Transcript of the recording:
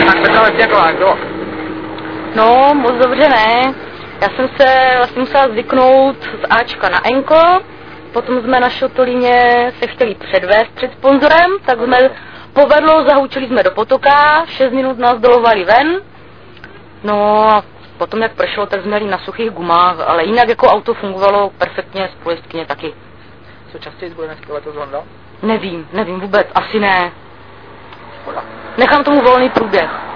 Tak Petra jako jak bylo? No, moc dobře ne. Já jsem se vlastně musela zvyknout z Ačka na Enko, potom jsme na Šotolíně se chtěli předvést před sponzorem, tak jsme povedlo, zahučili jsme do potoka, 6 minut nás dolovali ven, no a potom jak pršelo, tak jsme jeli na suchých gumách, ale jinak jako auto fungovalo perfektně, spojistkyně taky. Co častěji bude dneska letos Honda? Nevím vůbec, asi ne. Nechám tomu volný průběh.